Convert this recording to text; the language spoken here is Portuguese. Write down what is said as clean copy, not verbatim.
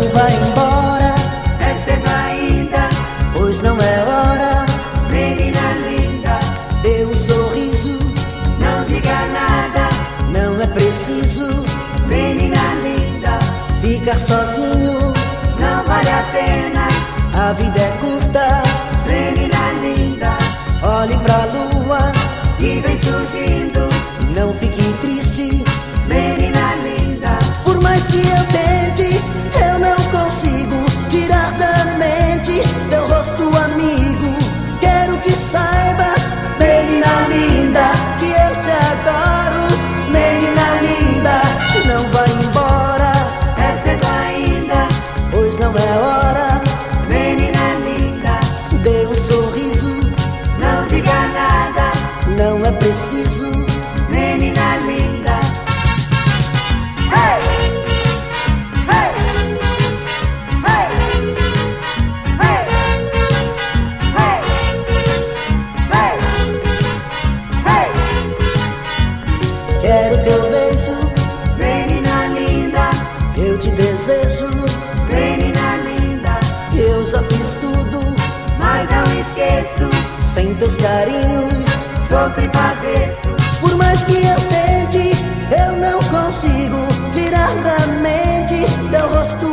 vai embora, é cedo ainda, pois não é hora. menina linda, Dê um sorriso, não diga nada, não é preciso menina linda, ficar sozinho. não vale a pena, A vida é curta, menina linda, olhe pra lua, que vem surgindo, não fique triste. menina linda, Por mais que eu tente, eu não consigo tirar da mente teu rosto amigo. Quero que saibas, menina linda, que eu te adoro. Menina linda, não vai embora, é cedo ainda, pois não é hora. menina linda, Dê um sorriso, não diga nada, não é preciso. menina linda. Hey! Hey! Hey! Hey! Hey! Hey! Hey! Quero teu beijo, Menina linda, eu te desejo. menina linda, Eu já fiz tudo, mas não esqueço, sem teus carinhos. sofro e padeço, Por mais que eu tente, eu não consigo tirar da mente teu rosto